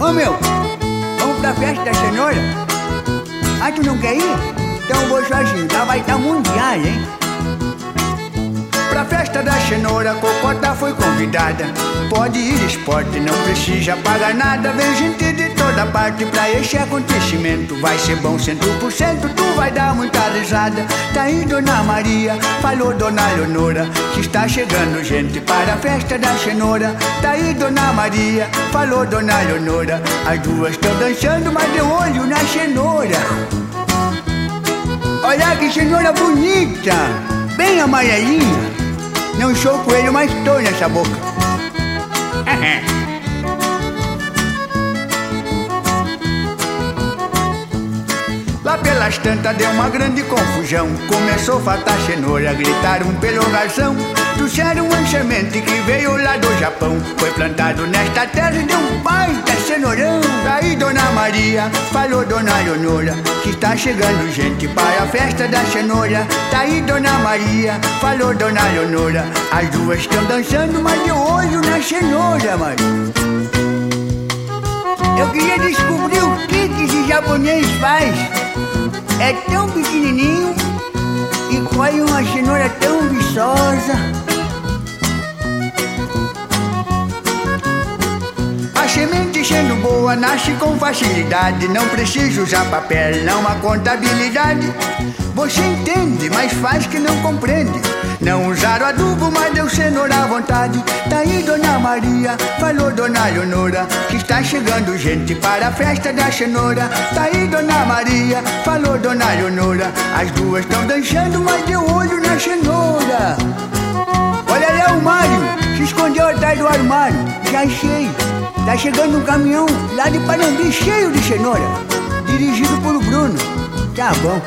Ô meu, vamos pra festa da cenoura? Ah, tu não quer ir? Então eu vou sozinho, lá vai estar mundial, hein? Pra festa da cenoura, Cocota foi convidada. Pode ir esporte, não precisa pagar nada. Vem gente de toda parte pra esse acontecimento. Vai ser bom 100%, tu vai dar muita risada. Tá aí Dona Maria, falou Dona Leonora, que está chegando gente para a festa da cenoura. Tá aí Dona Maria, falou Dona Leonora, as duas estão dançando, mas deu olho na cenoura. Olha que cenoura bonita, bem amarelinha. Não sou coelho, mas tô nessa boca. Lá pelas tantas deu uma grande confusão. Começou a faltar cenoura, gritaram pelo garçom. Trouxeram uma semente que veio lá do Japão. Foi plantado nesta terra e deu um baita cenourão. Daí Dona Maria, falou Dona Leonora, que está chegando gente para a festa da cenoura. Daí Dona Maria, falou Dona Leonora, as duas estão dançando, mas de olho na cenoura, mano. Eu queria descobrir o que esse japonês faz. É tão pequenininho e colhe uma cenoura tão viçosa. A semente sendo boa nasce com facilidade. Não precisa usar papel, não há contabilidade. Você entende, mas faz que não compreende. Não usaram adubo, mas deu cenoura à vontade. Tá aí Dona Maria, falou Dona Leonora, que está chegando gente para a festa da cenoura. Tá aí Dona Maria, falou Dona Leonora, as duas estão dançando, mas deu olho na cenoura. Olha lá o Mário, se escondeu atrás do armário. Já achei, tá chegando um caminhão lá de Panambi cheio de cenoura, dirigido por Bruno. Tá bom.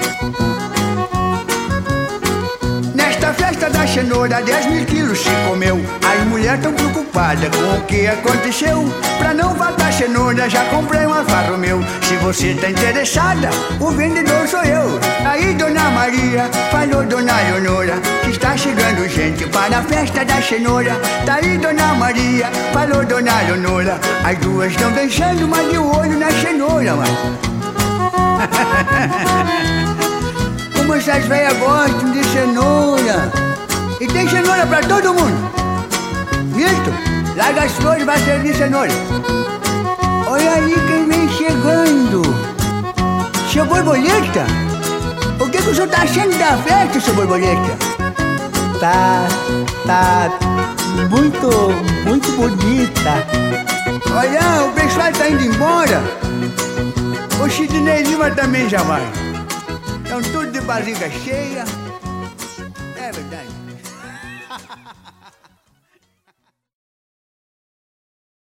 Nesta festa da cenoura, 10.000 quilos se comeu. As mulheres tão preocupadas com o que aconteceu. Pra não faltar cenoura, já comprei um Alfa Romeo. Se você tá interessada, o vendedor sou eu. Aí Dona Maria, falou Dona Leonora, que está chegando gente para a festa da cenoura. Tá aí Dona Maria, falou Dona Leonora, as duas estão dançando, mas de olho na cenoura, mano. Como essas velhas gostam de cenoura. E tem cenoura pra todo mundo. Milton, larga as flores, vai servir cenoura. Olha ali quem vem chegando. Seu Borboleta? O que o senhor tá achando da festa, seu Borboleta? Tá muito bonita. Olha, o pessoal tá indo embora. O Sidney Lima também já vai. Estão tudo de barriga cheia. É verdade.